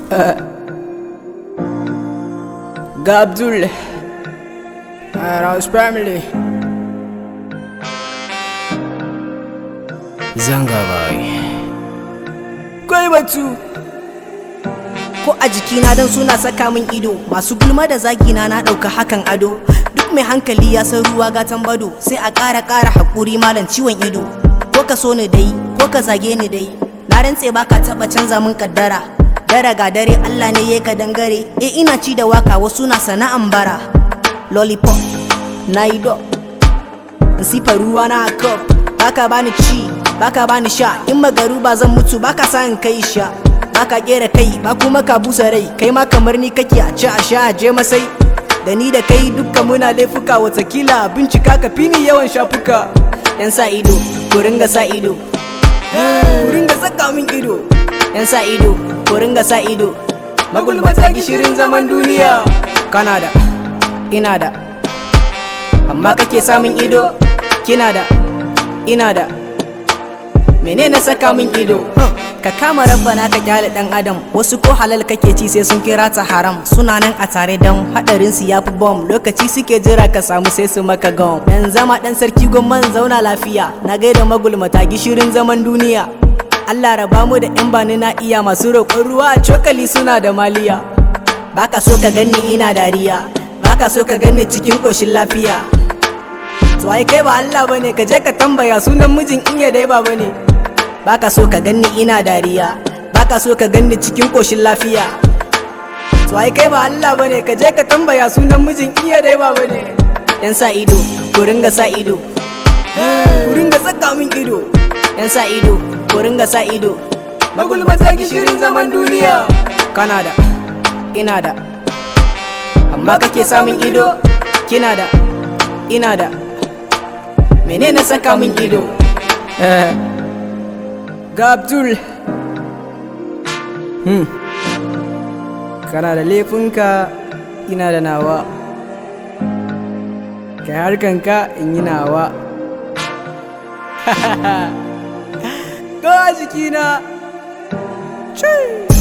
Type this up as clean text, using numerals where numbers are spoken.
Ga Abdul Rouse family Zanga boy kai batu ko a jikina dan suna saka min ido masu gulma da zagina na dauka hakan ado duk mai hankali ya san ruwa gatan bado sai a ƙara hakuri malam ciwon ido ko ka so ni dai ko ka zage ni dai na rantse baka taba canza min kaddara dare ga dare Allah ne yayi ka dangare ina ci da waka wasu na sana'an bara lollipop nayi do sifa ruwa na cup baka bani ci baka bani sha in magaru ba zan mutu baka san kai sha baka kera kai ba kuma ka busa rai kai ma kamar ni kake a ci a sha a je masai da ni da kai dukkan muna laifuka watakila bincika ka fini yawan shafuka yan sa ido ku ringa sa ido ku ringa saka min ido yan sa ido ku ringa sa ido magulmata gishirin zaman duniya kana da ina da amma kake samun ido kina da ina da menene saka min ido ka kama rabbana ka kyale dan adam wasu ko halal kake ci sai sun kira ta haram suna nan a tare dan hadarin su yafi bomb lokaci suke jira ka samu sai su maka gam dan zama dan sarki gomman zauna lafiya na gaida magulmata gishirin zaman duniya Allah raba mu da yan bani na iya masu roƙon ruwa a cokali suna da maliya baka so ka ganni ina dariya baka so ka ganni cikin koshin lafiya to ai kai ba Allah bane ka je ka tambaya sunan mijin iya dai ba bane baka so ka ganni ina dariya baka so ka ganni cikin koshin lafiya to ai kai ba Allah bane ka je ka tambaya sunan mijin iya dai ba bane yan sa ido ku ringa sa ido ku ringa saka min ido yan sa ido ku ringa sa ido magulmata gishirin zaman duniya kana da ina da amma kake samun ido kina da ina da menene saka min ido Ga Abdul kana da laifinka ina da nawa kai harkanka in yi nawa ga jikina